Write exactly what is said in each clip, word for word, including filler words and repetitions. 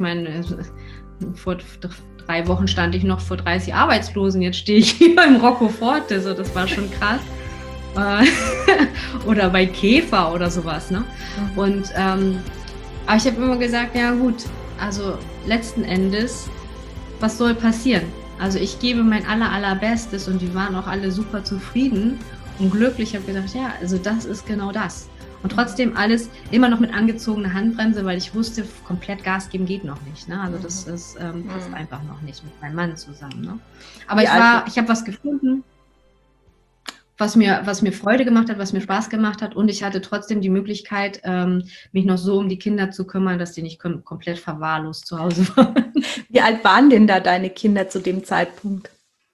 meine, vor drei Wochen stand ich noch vor dreißig Arbeitslosen, jetzt stehe ich hier im Rocco Forte, so, das war schon krass. Oder bei Käfer oder sowas, ne? Mhm. Und ähm, aber ich habe immer gesagt, ja gut, also letzten Endes, was soll passieren? Also ich gebe mein aller, allerbestes und die waren auch alle super zufrieden und glücklich. Ich habe gedacht, ja, also das ist genau das. Und trotzdem alles immer noch mit angezogener Handbremse, weil ich wusste, komplett Gas geben geht noch nicht. Ne? Also das ist ähm, passt mhm. einfach noch nicht mit meinem Mann zusammen. Ne? Aber Wie ich war, ich habe was gefunden, was mir, was mir Freude gemacht hat, was mir Spaß gemacht hat. Und ich hatte trotzdem die Möglichkeit, ähm, mich noch so um die Kinder zu kümmern, dass die nicht kom- komplett verwahrlost zu Hause waren. Wie alt waren denn da deine Kinder zu dem Zeitpunkt?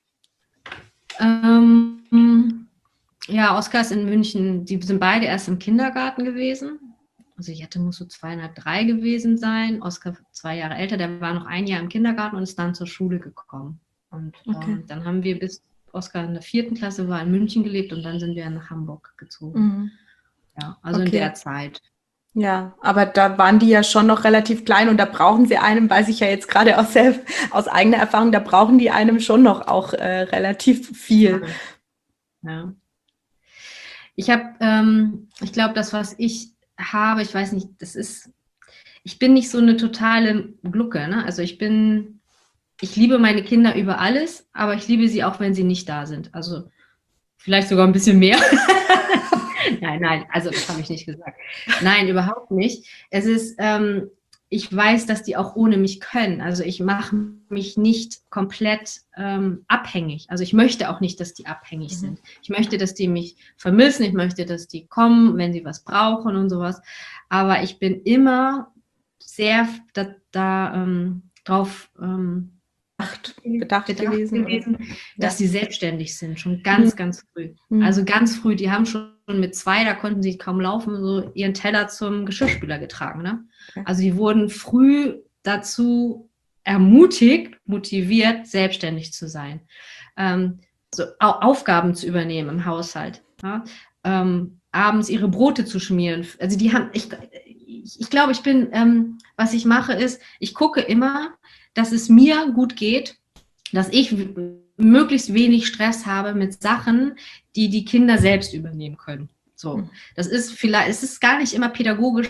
Ähm, ja, Oskar ist in München, die sind beide erst im Kindergarten gewesen. Also Jette muss so zweieinhalb, drei gewesen sein. Oskar zwei Jahre älter, der war noch ein Jahr im Kindergarten und ist dann zur Schule gekommen. Und okay. ähm, dann haben wir bis Oskar in der vierten Klasse war in München gelebt und dann sind wir nach Hamburg gezogen. Mhm. Ja, also okay. in der Zeit. Ja, aber da waren die ja schon noch relativ klein und da brauchen sie einem, weiß ich ja jetzt gerade aus, selbst, aus eigener Erfahrung, da brauchen die einem schon noch auch äh, relativ viel. Ja. Ich habe, ähm, ich glaube, das, was ich habe, ich weiß nicht, das ist, ich bin nicht so eine totale Glucke, ne? Also ich bin, ich liebe meine Kinder über alles, aber ich liebe sie auch, wenn sie nicht da sind. Also vielleicht sogar ein bisschen mehr. Nein, nein, also das habe ich nicht gesagt. Nein, überhaupt nicht. Es ist, ähm, ich weiß, dass die auch ohne mich können. Also ich mache mich nicht komplett ähm, abhängig. Also ich möchte auch nicht, dass die abhängig mhm. sind. Ich möchte, dass die mich vermissen. Ich möchte, dass die kommen, wenn sie was brauchen und sowas. Aber ich bin immer sehr da, da ähm, drauf ähm, bedacht, bedacht gewesen, gewesen dass ja. sie selbstständig sind, schon ganz, mhm. ganz früh. Mhm. Also ganz früh, die haben schon mit zwei, da konnten sie kaum laufen, so ihren Teller zum Geschirrspüler getragen. Ne? Okay. Also die wurden früh dazu ermutigt, motiviert, selbstständig zu sein. Ähm, so Aufgaben zu übernehmen im Haushalt. Ja? Ähm, abends ihre Brote zu schmieren. Also die haben, ich, ich, ich glaube, ich bin, ähm, was ich mache ist, ich gucke immer, dass es mir gut geht, dass ich möglichst wenig Stress habe mit Sachen, die die Kinder selbst übernehmen können. So, das ist vielleicht, es ist gar nicht immer pädagogisch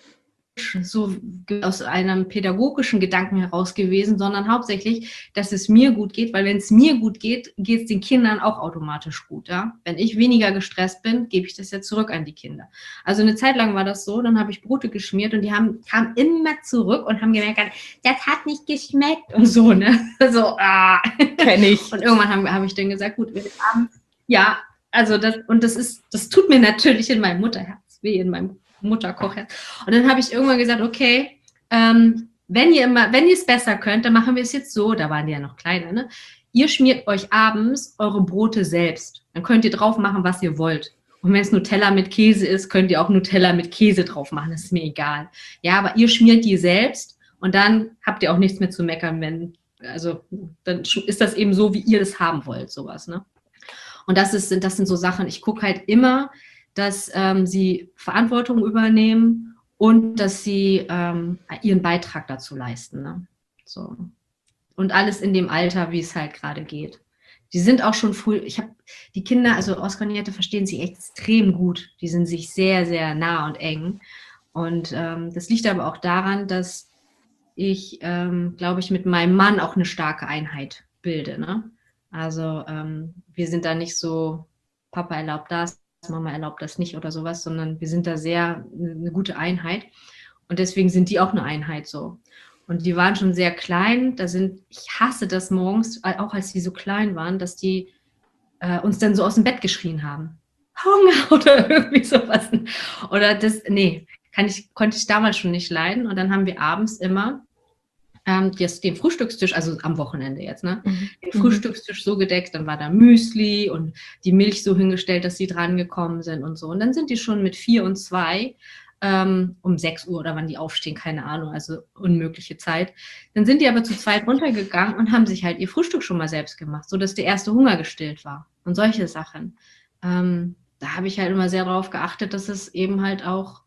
so aus einem pädagogischen Gedanken heraus gewesen, sondern hauptsächlich, dass es mir gut geht, weil wenn es mir gut geht, geht es den Kindern auch automatisch gut. Ja? Wenn ich weniger gestresst bin, gebe ich das ja zurück an die Kinder. Also eine Zeit lang war das so, dann habe ich Brote geschmiert und die haben, kamen immer zurück und haben gemerkt, das hat nicht geschmeckt und so, ne? So, ah. Kenn ich. Und irgendwann habe hab ich dann gesagt, gut, wir haben, ja, also das, und das ist, das tut mir natürlich in meinem Mutterherz weh, in meinem Mutterkochherz. Und dann habe ich irgendwann gesagt, okay, ähm, wenn ihr immer, wenn ihr es besser könnt, dann machen wir es jetzt so, da waren die ja noch kleiner, ne? Ihr schmiert euch abends eure Brote selbst. Dann könnt ihr drauf machen, was ihr wollt. Und wenn es Nutella mit Käse ist, könnt ihr auch Nutella mit Käse drauf machen, das ist mir egal. Ja, aber ihr schmiert die selbst und dann habt ihr auch nichts mehr zu meckern, wenn, also dann ist das eben so, wie ihr das haben wollt, sowas, ne? Und das ist, das sind so Sachen, ich gucke halt immer, dass ähm, sie Verantwortung übernehmen und dass sie ähm, ihren Beitrag dazu leisten. Ne? So. Und alles in dem Alter, wie es halt gerade geht. Die sind auch schon früh, ich habe die Kinder, also Oskar und Jette verstehen sich extrem gut. Die sind sich sehr, sehr nah und eng. Und ähm, das liegt aber auch daran, dass ich, ähm, glaube ich, mit meinem Mann auch eine starke Einheit bilde. Ne? Also ähm, wir sind da nicht so, Papa erlaubt das, Mama erlaubt das nicht oder sowas, sondern wir sind da sehr eine gute Einheit und deswegen sind die auch eine Einheit so. Und die waren schon sehr klein, da sind, ich hasse das morgens, auch als die so klein waren, dass die äh, uns dann so aus dem Bett geschrien haben. Hunger oder irgendwie sowas. Oder das, nee, kann ich, konnte ich damals schon nicht leiden und dann haben wir abends immer Ähm, das, den Frühstückstisch, also am Wochenende jetzt, ne? Mhm. Den Frühstückstisch so gedeckt, dann war da Müsli und die Milch so hingestellt, dass sie dran gekommen sind und so. Und dann sind die schon mit vier und zwei ähm, um sechs Uhr oder wann die aufstehen, keine Ahnung, also unmögliche Zeit. Dann sind die aber zu zweit runtergegangen und haben sich halt ihr Frühstück schon mal selbst gemacht, sodass der erste Hunger gestillt war und solche Sachen. Ähm, da habe ich halt immer sehr darauf geachtet, dass es eben halt auch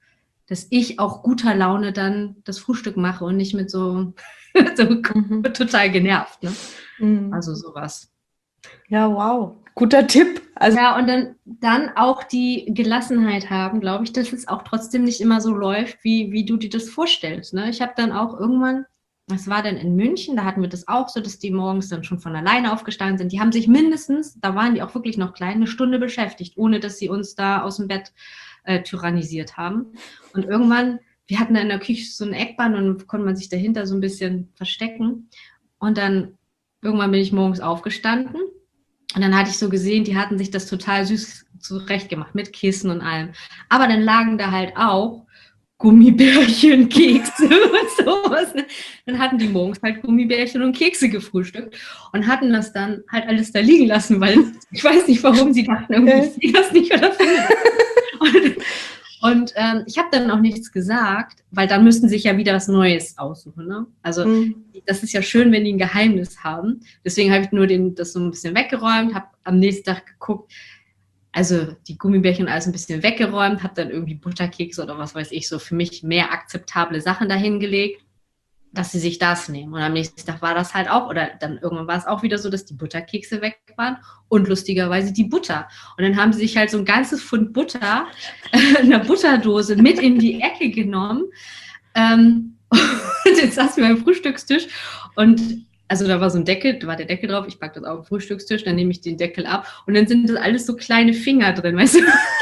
dass ich auch guter Laune dann das Frühstück mache und nicht mit so, so mhm. total genervt. Ne? Mhm. Also sowas. Ja, wow. Guter Tipp. Also ja, und dann, dann auch die Gelassenheit haben, glaube ich, dass es auch trotzdem nicht immer so läuft, wie, wie du dir das vorstellst. Ne? Ich habe dann auch irgendwann, das war dann in München, da hatten wir das auch so, dass die morgens dann schon von alleine aufgestanden sind. Die haben sich mindestens, da waren die auch wirklich noch klein, eine Stunde beschäftigt, ohne dass sie uns da aus dem Bett äh, tyrannisiert haben. Und irgendwann, wir hatten da in der Küche so eine Eckbahn und dann konnte man sich dahinter so ein bisschen verstecken. Und dann irgendwann bin ich morgens aufgestanden. Und dann hatte ich so gesehen, die hatten sich das total süß zurechtgemacht mit Kissen und allem. Aber dann lagen da halt auch Gummibärchen, Kekse und sowas. Dann hatten die morgens halt Gummibärchen und Kekse gefrühstückt und hatten das dann halt alles da liegen lassen, weil ich weiß nicht, warum sie dachten, irgendwie ich sehe das nicht oder und, und ähm, ich habe dann auch nichts gesagt, weil dann müssten sie sich ja wieder was Neues aussuchen. Ne? Also mhm. das ist ja schön, wenn die ein Geheimnis haben. Deswegen habe ich nur den, das so ein bisschen weggeräumt, habe am nächsten Tag geguckt, also die Gummibärchen alles ein bisschen weggeräumt, habe dann irgendwie Butterkekse oder was weiß ich, so für mich mehr akzeptable Sachen dahingelegt, dass sie sich das nehmen. Und am nächsten Tag war das halt auch, oder dann irgendwann war es auch wieder so, dass die Butterkekse weg waren und lustigerweise die Butter. Und dann haben sie sich halt so ein ganzes Pfund Butter äh, in einer Butterdose mit in die Ecke genommen. Ähm, und jetzt saßen wir am Frühstückstisch und also da war so ein Deckel, da war der Deckel drauf, ich packe das auf den Frühstückstisch, dann nehme ich den Deckel ab und dann sind das alles so kleine Finger drin, weißt du?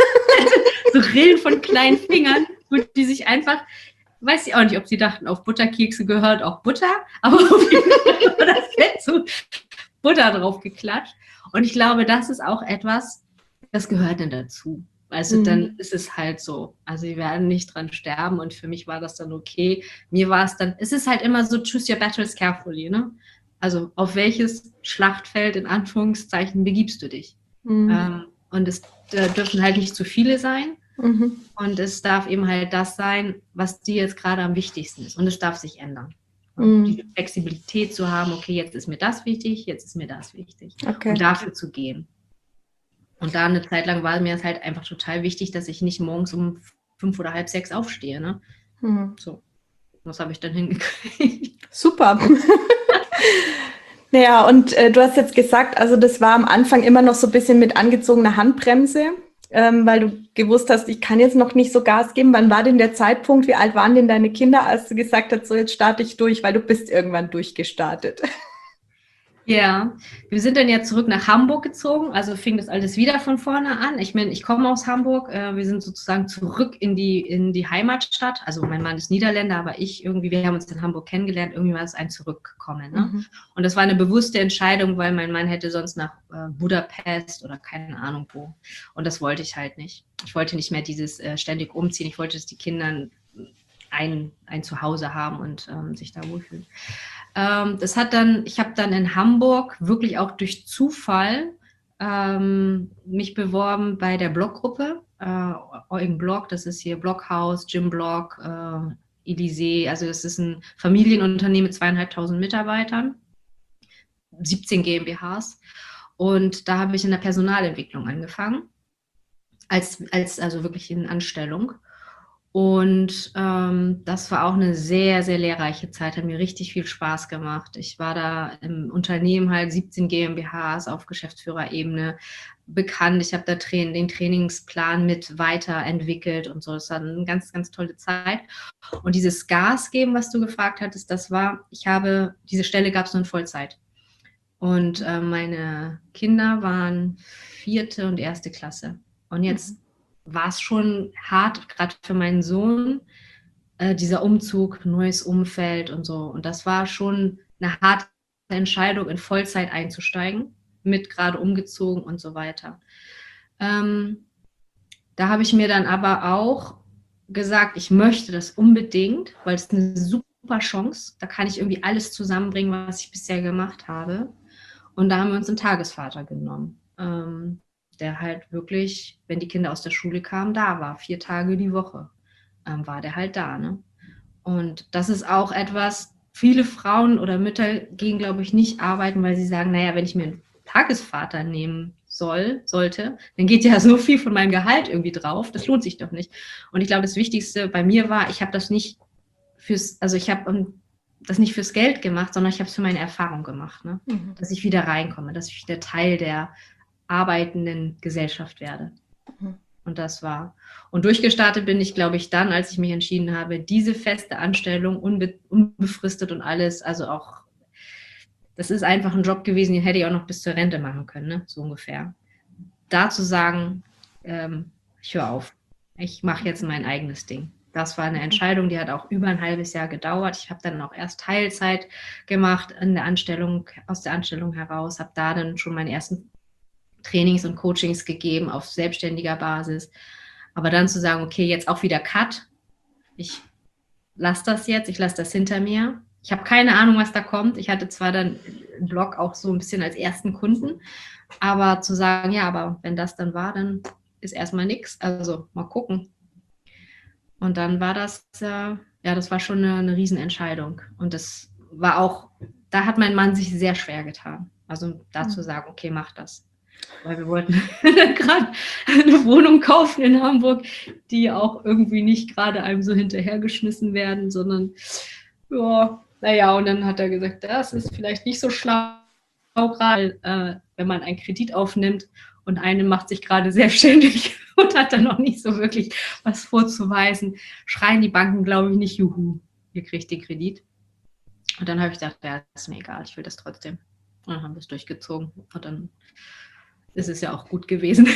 So Rillen von kleinen Fingern, wo die sich einfach, weiß ich auch nicht, ob sie dachten, auf Butterkekse gehört auch Butter, aber auf jeden Fall war das Fett so Butter drauf geklatscht. Und ich glaube, das ist auch etwas, das gehört dann dazu. Also mhm. dann ist es halt so. Also sie werden nicht dran sterben und für mich war das dann okay. Mir war es dann, es ist halt immer so, choose your battles carefully, ne? Also auf welches Schlachtfeld in Anführungszeichen begibst du dich? Mhm. Ähm, und es da dürfen halt nicht zu viele sein. Mhm. Und es darf eben halt das sein, was dir jetzt gerade am wichtigsten ist. Und es darf sich ändern. Mhm. Die Flexibilität zu haben, okay, jetzt ist mir das wichtig, jetzt ist mir das wichtig. Okay. Und dafür zu gehen. Und da eine Zeit lang war mir es halt einfach total wichtig, dass ich nicht morgens um fünf oder halb sechs aufstehe. Ne? Mhm. So, das habe ich dann hingekriegt. Super. Naja, und äh, du hast jetzt gesagt, also das war am Anfang immer noch so ein bisschen mit angezogener Handbremse, ähm, weil du gewusst hast, ich kann jetzt noch nicht so Gas geben. Wann war denn der Zeitpunkt, wie alt waren denn deine Kinder, als du gesagt hast, so jetzt starte ich durch, weil du bist irgendwann durchgestartet? Ja, wir sind dann ja zurück nach Hamburg gezogen, also fing das alles wieder von vorne an. Ich meine, ich komme aus Hamburg, äh, wir sind sozusagen zurück in die, in die Heimatstadt. Also mein Mann ist Niederländer, aber ich irgendwie, wir haben uns in Hamburg kennengelernt, irgendwie war es ein Zurückkommen. Ne? Mhm. Und das war eine bewusste Entscheidung, weil mein Mann hätte sonst nach äh, Budapest oder keine Ahnung wo. Und das wollte ich halt nicht. Ich wollte nicht mehr dieses äh, ständig umziehen. Ich wollte, dass die Kinder ein, ein Zuhause haben und ähm, sich da wohlfühlen. Ähm, das hat dann, ich habe dann in Hamburg wirklich auch durch Zufall ähm, mich beworben bei der Bloggruppe, äh, Eugen Blog, das ist hier Bloghaus, Jim Blog, äh, Elysee, also das ist ein Familienunternehmen mit zweieinhalbtausend Mitarbeitern, siebzehn GmbHs und da habe ich in der Personalentwicklung angefangen, als, als also wirklich in Anstellung. Und ähm, das war auch eine sehr, sehr lehrreiche Zeit, hat mir richtig viel Spaß gemacht. Ich war da im Unternehmen halt siebzehn GmbHs auf Geschäftsführerebene bekannt. Ich habe da tra- den Trainingsplan mit weiterentwickelt und so. Das war eine ganz, ganz tolle Zeit. Und dieses Gas geben, was du gefragt hattest, das war, ich habe, diese Stelle gab es nur in Vollzeit. Und äh, meine Kinder waren vierte und erste Klasse. Und jetzt mhm. war es schon hart, gerade für meinen Sohn, äh, dieser Umzug, neues Umfeld und so. Und das war schon eine harte Entscheidung, in Vollzeit einzusteigen, mit gerade umgezogen und so weiter. Ähm, da habe ich mir dann aber auch gesagt, ich möchte das unbedingt, weil es eine super Chance, da kann ich irgendwie alles zusammenbringen, was ich bisher gemacht habe. Und da haben wir uns einen Tagesvater genommen. Ähm, der halt wirklich, wenn die Kinder aus der Schule kamen, da war. Vier Tage die Woche ähm, war der halt da. Ne? Und das ist auch etwas, viele Frauen oder Mütter gehen, glaube ich, nicht arbeiten, weil sie sagen, naja, wenn ich mir einen Tagesvater nehmen soll, sollte, dann geht ja so viel von meinem Gehalt irgendwie drauf. Das lohnt sich doch nicht. Und ich glaube, das Wichtigste bei mir war, ich habe das nicht fürs, also ich habe um, das nicht fürs Geld gemacht, sondern ich habe es für meine Erfahrung gemacht, ne? Mhm. Dass ich wieder reinkomme, dass ich wieder Teil der arbeitenden Gesellschaft werde. Mhm. Und das war. Und durchgestartet bin ich, glaube ich, dann, als ich mich entschieden habe, diese feste Anstellung, unbe- unbefristet und alles, also auch, das ist einfach ein Job gewesen, den hätte ich auch noch bis zur Rente machen können, ne? So ungefähr. Da zu sagen, ähm, ich höre auf, ich mache jetzt mein eigenes Ding. Das war eine Entscheidung, die hat auch über ein halbes Jahr gedauert. Ich habe dann auch erst Teilzeit gemacht in der Anstellung, aus der Anstellung heraus, habe da dann schon meine ersten Trainings und Coachings gegeben auf selbstständiger Basis. Aber dann zu sagen, okay, jetzt auch wieder Cut. Ich lasse das jetzt, ich lasse das hinter mir. Ich habe keine Ahnung, was da kommt. Ich hatte zwar dann einen Blog auch so ein bisschen als ersten Kunden, aber zu sagen, ja, aber wenn das dann war, dann ist erstmal nichts. Also mal gucken. Und dann war das, äh, ja, das war schon eine, eine Riesenentscheidung. Und das war auch, da hat mein Mann sich sehr schwer getan. Also dazu sagen, okay, mach das. Weil wir wollten gerade eine Wohnung kaufen in Hamburg, die auch irgendwie nicht gerade einem so hinterhergeschmissen werden, sondern ja, naja, und dann hat er gesagt, das ist vielleicht nicht so schlau, gerade äh, wenn man einen Kredit aufnimmt und eine macht sich gerade selbstständig und hat dann noch nicht so wirklich was vorzuweisen, schreien die Banken, glaube ich, nicht, juhu, ihr kriegt den Kredit. Und dann habe ich gedacht, ja, ist mir egal, ich will das trotzdem. Und dann haben wir es durchgezogen und dann ist es ja auch gut gewesen.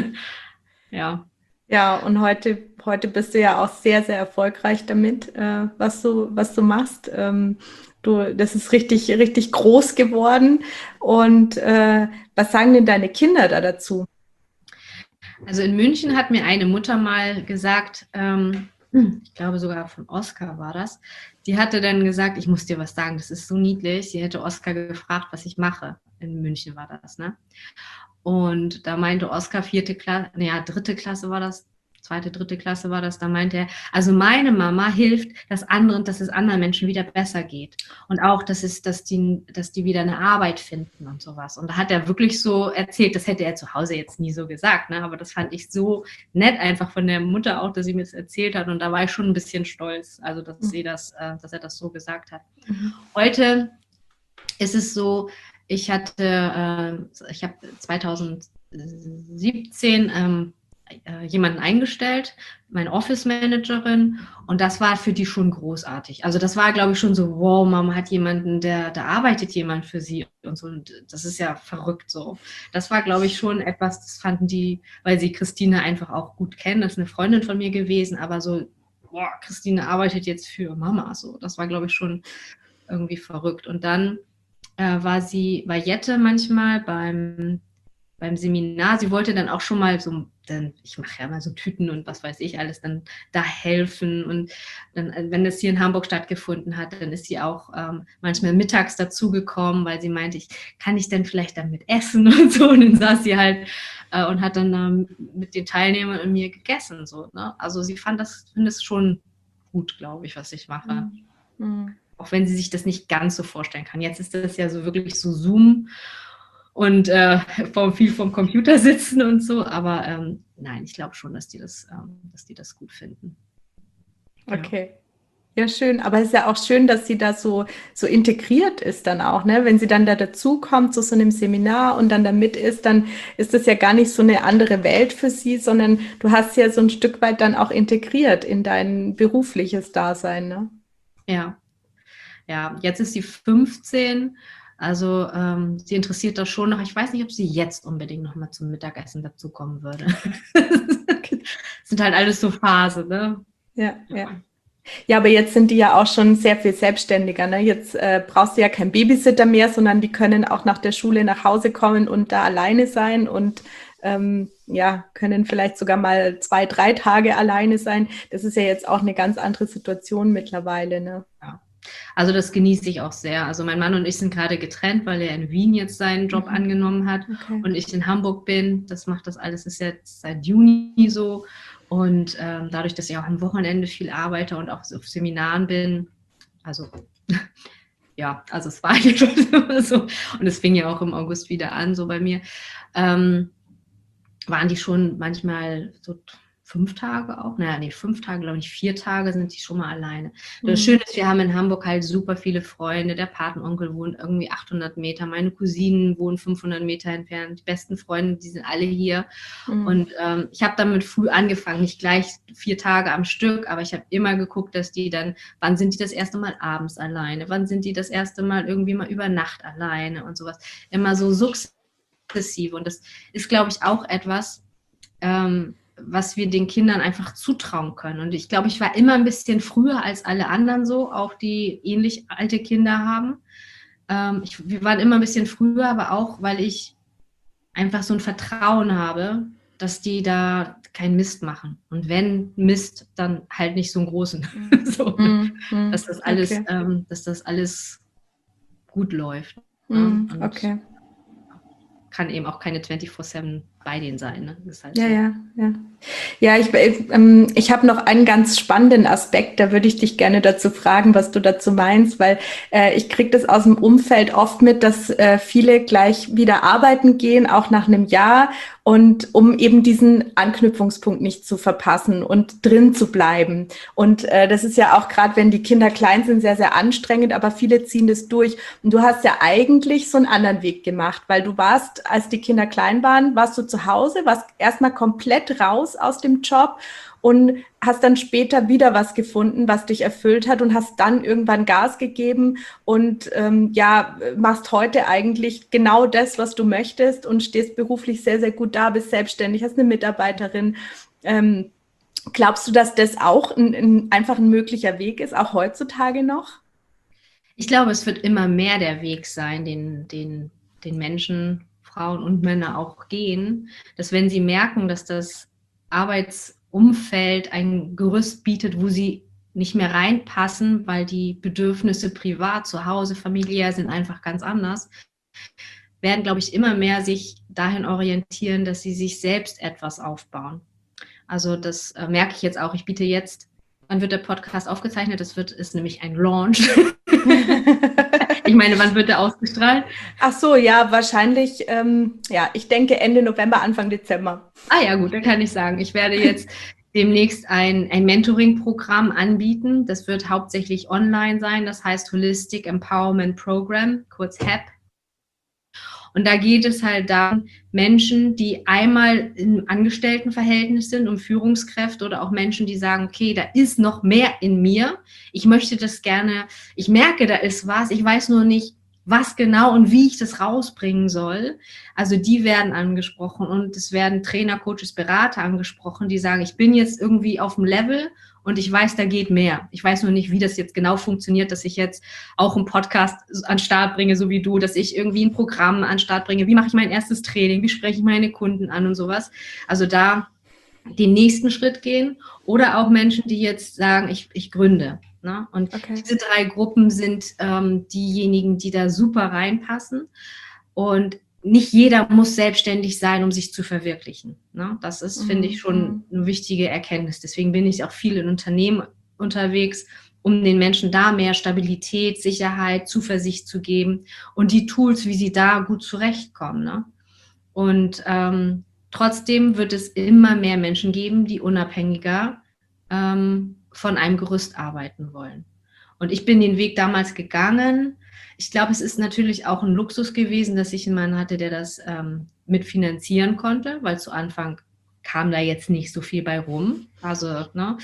Ja. Ja, und heute, heute bist du ja auch sehr, sehr erfolgreich damit, äh, was du, was du machst. Ähm, du, das ist richtig, richtig groß geworden. Und äh, was sagen denn deine Kinder da dazu? Also in München hat mir eine Mutter mal gesagt, ähm, ich glaube sogar von Oskar war das, die hatte dann gesagt, ich muss dir was sagen, das ist so niedlich. Sie hätte Oskar gefragt, was ich mache. In München war das, ne? Und da meinte Oskar, vierte Klasse, naja, dritte Klasse war das, zweite, dritte Klasse war das, da meinte er, also meine Mama hilft, dass anderen, dass es anderen Menschen wieder besser geht. Und auch, dass es, dass die, dass die wieder eine Arbeit finden und sowas. Und da hat er wirklich so erzählt, das hätte er zu Hause jetzt nie so gesagt, ne? Aber das fand ich so nett einfach von der Mutter auch, dass sie mir das erzählt hat. Und da war ich schon ein bisschen stolz, also dass sie das, äh, dass er das so gesagt hat. Mhm. Heute ist es so, ich hatte, äh, ich habe zweitausendsiebzehn ähm, äh, jemanden eingestellt, meine Office-Managerin, und das war für die schon großartig. Also das war, glaube ich, schon so, wow, Mama hat jemanden, der, da arbeitet jemand für sie und so. Und das ist ja verrückt so. Das war, glaube ich, schon etwas, das fanden die, weil sie Christine einfach auch gut kennen, das ist eine Freundin von mir gewesen, aber so, boah, Christine arbeitet jetzt für Mama. So, das war, glaube ich, schon irgendwie verrückt. Und dann Äh, war sie, war Jette manchmal beim, beim Seminar. Sie wollte dann auch schon mal so, dann, ich mache ja mal so Tüten und was weiß ich alles, dann da helfen. Und dann, wenn das hier in Hamburg stattgefunden hat, dann ist sie auch ähm, manchmal mittags dazugekommen, weil sie meinte, ich kann ich denn vielleicht damit essen und so. Und dann saß sie halt äh, und hat dann ähm, mit den Teilnehmern und mir gegessen. So, ne? Also sie fand das, findet es schon gut, glaube ich, was ich mache. Mhm. Mhm. Auch wenn sie sich das nicht ganz so vorstellen kann. Jetzt ist das ja so wirklich so Zoom und äh, vom, viel vom Computer sitzen und so, aber ähm, nein, ich glaube schon, dass die das, ähm, dass die das gut finden. Ja. Okay. Ja, schön. Aber es ist ja auch schön, dass sie da so, so integriert ist dann auch, ne? Wenn sie dann da dazukommt zu so einem Seminar und dann da mit ist, dann ist das ja gar nicht so eine andere Welt für sie, sondern du hast sie ja so ein Stück weit dann auch integriert in dein berufliches Dasein, ne? Ja. Ja, jetzt ist sie fünfzehn, also ähm, sie interessiert das schon noch. Ich weiß nicht, ob sie jetzt unbedingt noch mal zum Mittagessen dazukommen würde. Das sind halt alles so Phasen, ne? Ja, ja. Ja, aber jetzt sind die ja auch schon sehr viel selbstständiger, ne? Jetzt äh, brauchst du ja keinen Babysitter mehr, sondern die können auch nach der Schule nach Hause kommen und da alleine sein und ähm, ja, können vielleicht sogar mal zwei, drei Tage alleine sein. Das ist ja jetzt auch eine ganz andere Situation mittlerweile, ne? Ja. Also das genieße ich auch sehr. Also mein Mann und ich sind gerade getrennt, weil er in Wien jetzt seinen Job mhm. angenommen hat okay. und ich in Hamburg bin. Das macht das alles, ist jetzt seit Juni so. Und ähm, dadurch, dass ich auch am Wochenende viel arbeite und auch auf Seminaren bin, also ja, also es war eigentlich immer so. Und es fing ja auch im August wieder an, so bei mir. Ähm, waren die schon manchmal so fünf Tage auch? Naja, nee, fünf Tage, glaube ich, vier Tage sind die schon mal alleine. Das Mhm. Schöne ist, wir haben in Hamburg halt super viele Freunde. Der Patenonkel wohnt irgendwie achthundert Meter, meine Cousinen wohnen fünfhundert Meter entfernt, die besten Freunde, die sind alle hier. Mhm. Und ähm, ich habe damit früh angefangen, nicht gleich vier Tage am Stück, aber ich habe immer geguckt, dass die dann, wann sind die das erste Mal abends alleine, wann sind die das erste Mal irgendwie mal über Nacht alleine und sowas. Immer so sukzessive. Und das ist, glaube ich, auch etwas, ähm, was wir den Kindern einfach zutrauen können. Und ich glaube, ich war immer ein bisschen früher als alle anderen so, auch die ähnlich alte Kinder haben. Ähm, ich, wir waren immer ein bisschen früher, aber auch, weil ich einfach so ein Vertrauen habe, dass die da keinen Mist machen. Und wenn Mist, dann halt nicht so einen großen. Mhm. so, mhm. dass, das alles, okay. ähm, dass das alles gut läuft. Mhm. Ne? Okay. Kann eben auch keine vierundzwanzig sieben bei denen sein. Ne? Das ist halt ja, so. ja, ja. Ja, ich, ähm, ich habe noch einen ganz spannenden Aspekt, da würde ich dich gerne dazu fragen, was du dazu meinst, weil äh, ich kriege das aus dem Umfeld oft mit, dass äh, viele gleich wieder arbeiten gehen, auch nach einem Jahr, und um eben diesen Anknüpfungspunkt nicht zu verpassen und drin zu bleiben. Und äh, das ist ja auch gerade, wenn die Kinder klein sind, sehr, sehr anstrengend, aber viele ziehen das durch. Und du hast ja eigentlich so einen anderen Weg gemacht, weil du warst, als die Kinder klein waren, warst du zu Hause, warst erstmal komplett raus aus dem Job und hast dann später wieder was gefunden, was dich erfüllt hat, und hast dann irgendwann Gas gegeben und ähm, ja, machst heute eigentlich genau das, was du möchtest, und stehst beruflich sehr, sehr gut da, bist selbstständig, hast eine Mitarbeiterin. Ähm, glaubst du, dass das auch ein, ein, einfach ein möglicher Weg ist, auch heutzutage noch? Ich glaube, es wird immer mehr der Weg sein, den, den, den Menschen, Frauen und Männer auch gehen, dass wenn sie merken, dass das Arbeitsumfeld ein Gerüst bietet, wo sie nicht mehr reinpassen, weil die Bedürfnisse privat, zu Hause, familiär sind einfach ganz anders, werden, glaube ich, immer mehr sich dahin orientieren, dass sie sich selbst etwas aufbauen. Also das äh, merke ich jetzt auch. Ich biete jetzt, wann wird der Podcast aufgezeichnet? Das wird, ist nämlich ein Launch. Ich meine, wann wird der ausgestrahlt? Ach so, ja, wahrscheinlich, ähm, ja, ich denke Ende November, Anfang Dezember. Ah ja, gut, dann kann ich sagen, ich werde jetzt demnächst ein, ein Mentoring-Programm anbieten. Das wird hauptsächlich online sein, das heißt Holistic Empowerment Program, kurz H E P. Und da geht es halt darum, Menschen, die einmal im Angestelltenverhältnis sind, um Führungskräfte, oder auch Menschen, die sagen, okay, da ist noch mehr in mir. Ich möchte das gerne, ich merke, da ist was, ich weiß nur nicht, was genau und wie ich das rausbringen soll. Also die werden angesprochen, und es werden Trainer, Coaches, Berater angesprochen, die sagen, ich bin jetzt irgendwie auf dem Level und ich weiß, da geht mehr. Ich weiß nur nicht, wie das jetzt genau funktioniert, dass ich jetzt auch einen Podcast an den Start bringe, so wie du, dass ich irgendwie ein Programm an den Start bringe. Wie mache ich mein erstes Training? Wie spreche ich meine Kunden an und sowas? Also da den nächsten Schritt gehen, oder auch Menschen, die jetzt sagen, ich, ich gründe. Ne? Und okay. Diese drei Gruppen sind ähm, diejenigen, die da super reinpassen. Und nicht jeder muss selbstständig sein, um sich zu verwirklichen. Ne? Das ist, mhm. finde ich, schon eine wichtige Erkenntnis. Deswegen bin ich auch viel in Unternehmen unterwegs, um den Menschen da mehr Stabilität, Sicherheit, Zuversicht zu geben und die Tools, wie sie da gut zurechtkommen. Ne? Und ähm, trotzdem wird es immer mehr Menschen geben, die unabhängiger ähm, von einem Gerüst arbeiten wollen. Und ich bin den Weg damals gegangen. Ich glaube, es ist natürlich auch ein Luxus gewesen, dass ich einen Mann hatte, der das ähm, mitfinanzieren konnte, weil zu Anfang kam da jetzt nicht so viel bei rum. Also ne,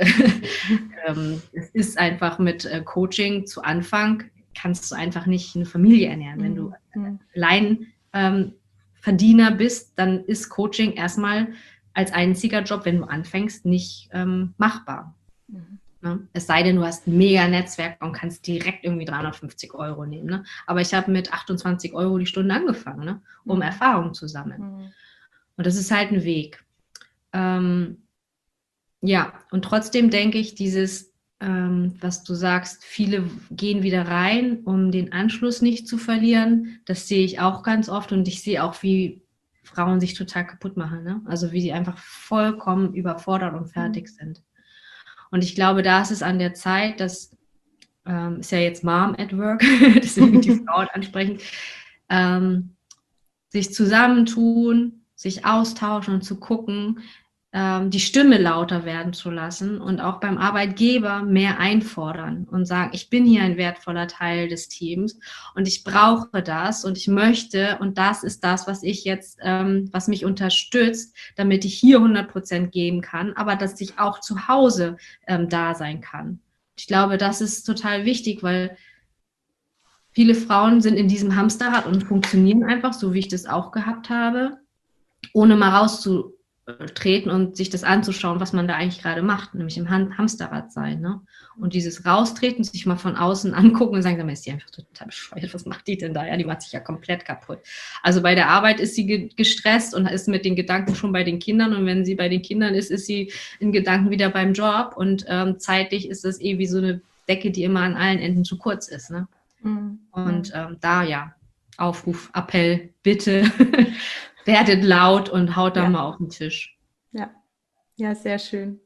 ähm, es ist einfach mit äh, Coaching zu Anfang, kannst du einfach nicht eine Familie ernähren. Wenn du äh, allein ähm, Verdiener bist, dann ist Coaching erstmal als einziger Job, wenn du anfängst, nicht ähm, machbar. Mhm. Ne? Es sei denn, du hast ein mega Netzwerk und kannst direkt irgendwie dreihundertfünfzig Euro nehmen. Ne? Aber ich habe mit achtundzwanzig Euro die Stunde angefangen, ne? um mhm. Erfahrung zu sammeln. Mhm. Und das ist halt ein Weg. Ähm, ja, und trotzdem denke ich, dieses, ähm, was du sagst, viele gehen wieder rein, um den Anschluss nicht zu verlieren. Das sehe ich auch ganz oft, und ich sehe auch, wie Frauen sich total kaputt machen. Ne? Also wie die einfach vollkommen überfordert und fertig mhm. sind. Und ich glaube, da ist es an der Zeit, dass ähm, ist ja jetzt Mom at Work, deswegen die Frauen ansprechen, ähm, sich zusammentun, sich austauschen und zu gucken, ähm, die Stimme lauter werden zu lassen und auch beim Arbeitgeber mehr einfordern und sagen, ich bin hier ein wertvoller Teil des Teams und ich brauche das und ich möchte und das ist das, was ich jetzt, ähm, was mich unterstützt, damit ich hier hundert Prozent geben kann, aber dass ich auch zu Hause ähm, da sein kann. Ich glaube, das ist total wichtig, weil viele Frauen sind in diesem Hamsterrad und funktionieren einfach, so wie ich das auch gehabt habe, ohne mal rauszutreten und sich das anzuschauen, was man da eigentlich gerade macht, nämlich im Hamsterrad sein. Ne? Und dieses Raustreten, sich mal von außen angucken und sagen, ist die einfach total bescheuert, was macht die denn da? Ja, die macht sich ja komplett kaputt. Also bei der Arbeit ist sie ge- gestresst und ist mit den Gedanken schon bei den Kindern und wenn sie bei den Kindern ist, ist sie in Gedanken wieder beim Job und ähm, zeitlich ist das eh wie so eine Decke, die immer an allen Enden zu kurz ist. Ne? Mhm. Und ähm, da ja, Aufruf, Appell, bitte werdet laut und haut da ja. mal auf den Tisch. Ja, ja, sehr schön.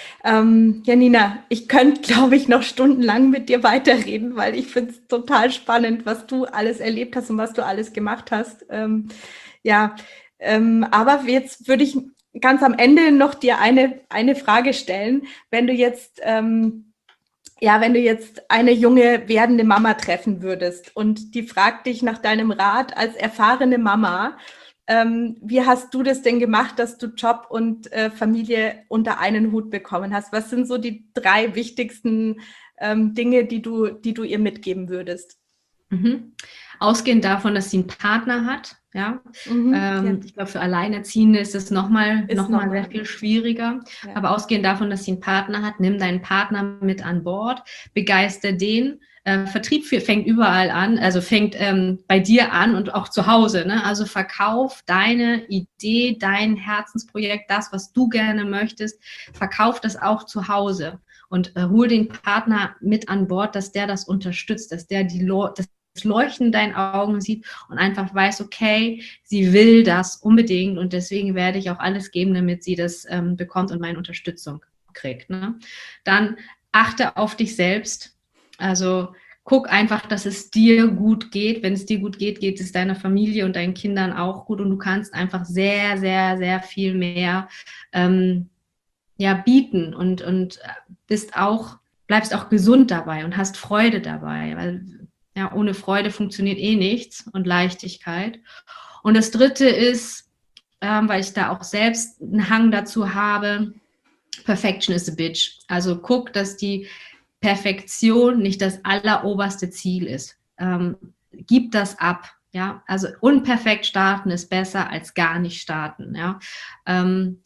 Ähm, Janina, ich könnte, glaube ich, noch stundenlang mit dir weiterreden, weil ich finde es total spannend, was du alles erlebt hast und was du alles gemacht hast. Ähm, ja, ähm, aber jetzt würde ich ganz am Ende noch dir eine, eine Frage stellen. Wenn du jetzt, ähm, ja, wenn du jetzt eine junge werdende Mama treffen würdest und die fragt dich nach deinem Rat als erfahrene Mama, Ähm, wie hast du das denn gemacht, dass du Job und äh, Familie unter einen Hut bekommen hast? Was sind so die drei wichtigsten ähm, Dinge, die du, die du ihr mitgeben würdest? Mhm. Ausgehend davon, dass sie einen Partner hat, ja. Mhm, ähm, ja. Ich glaube, für Alleinerziehende ist es nochmal noch mal sehr viel schwieriger. Ja. Aber ausgehend davon, dass sie einen Partner hat, nimm deinen Partner mit an Bord, begeister den. Äh, Vertrieb fängt überall an, also fängt ähm, bei dir an und auch zu Hause. Ne? Also verkauf deine Idee, dein Herzensprojekt, das, was du gerne möchtest, verkauf das auch zu Hause und äh, hol den Partner mit an Bord, dass der das unterstützt, dass der die Lo- das Leuchten in deinen Augen sieht und einfach weiß, okay, sie will das unbedingt und deswegen werde ich auch alles geben, damit sie das ähm, bekommt und meine Unterstützung kriegt. Ne? Dann achte auf dich selbst. Also guck einfach, dass es dir gut geht. Wenn es dir gut geht, geht es deiner Familie und deinen Kindern auch gut und du kannst einfach sehr, sehr, sehr viel mehr ähm, ja, bieten und, und bist auch, bleibst auch gesund dabei und hast Freude dabei, weil ja, ohne Freude funktioniert eh nichts und Leichtigkeit. Und das Dritte ist, ähm, weil ich da auch selbst einen Hang dazu habe, Perfection is a bitch. Also guck, dass die Perfektion nicht das alleroberste Ziel ist. Ähm, gib das ab. Ja, also unperfekt starten ist besser als gar nicht starten. Ja, ähm,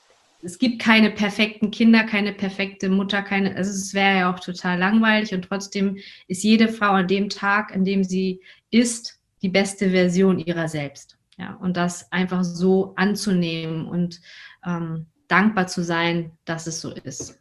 es gibt keine perfekten Kinder, keine perfekte Mutter, keine, also es wäre ja auch total langweilig und trotzdem ist jede Frau an dem Tag, an dem sie ist, die beste Version ihrer selbst. Ja, und das einfach so anzunehmen und ähm, dankbar zu sein, dass es so ist.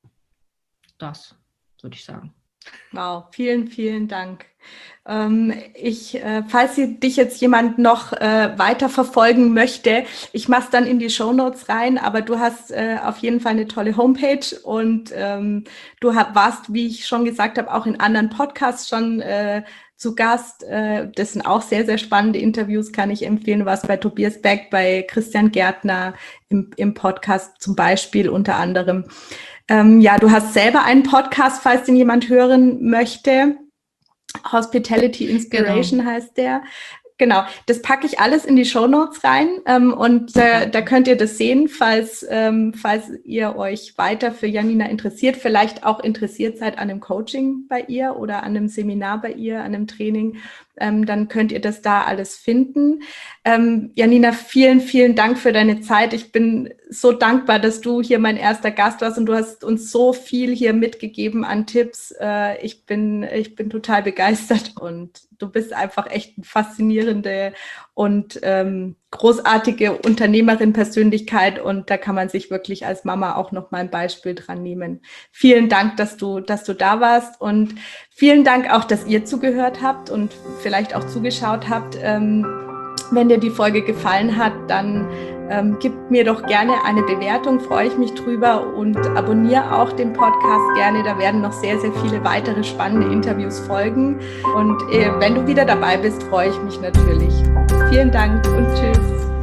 Das würde ich sagen. Wow, vielen, vielen Dank. Ähm, ich, äh, falls dich jetzt jemand noch äh, weiter verfolgen möchte, ich mache es dann in die Shownotes rein, aber du hast äh, auf jeden Fall eine tolle Homepage und ähm, du hab, warst, wie ich schon gesagt habe, auch in anderen Podcasts schon äh, zu Gast. Äh, das sind auch sehr, sehr spannende Interviews, kann ich empfehlen. Du warst bei Tobias Beck, bei Christian Gärtner im, im Podcast zum Beispiel unter anderem. Ähm, ja, du hast selber einen Podcast, falls den jemand hören möchte. Hospitality Inspiration genau. heißt der. Genau, das packe ich alles in die Shownotes rein ähm, und äh, da könnt ihr das sehen, falls, ähm, falls ihr euch weiter für Janina interessiert, vielleicht auch interessiert seid an einem Coaching bei ihr oder an einem Seminar bei ihr, an einem Training, ähm, dann könnt ihr das da alles finden. Ähm, Janina, vielen, vielen Dank für deine Zeit. Ich bin so dankbar, dass du hier mein erster Gast warst und du hast uns so viel hier mitgegeben an Tipps. Äh, ich bin, ich bin total begeistert und du bist einfach echt eine faszinierende und ähm, großartige Unternehmerin, Persönlichkeit und da kann man sich wirklich als Mama auch noch mal ein Beispiel dran nehmen. Vielen Dank, dass du, dass du da warst und vielen Dank auch, dass ihr zugehört habt und vielleicht auch zugeschaut habt. Ähm, wenn dir die Folge gefallen hat, dann Ähm, gib mir doch gerne eine Bewertung, freue ich mich drüber, und abonniere auch den Podcast gerne. Da werden noch sehr, sehr viele weitere spannende Interviews folgen. Und äh, wenn du wieder dabei bist, freue ich mich natürlich. Vielen Dank und tschüss.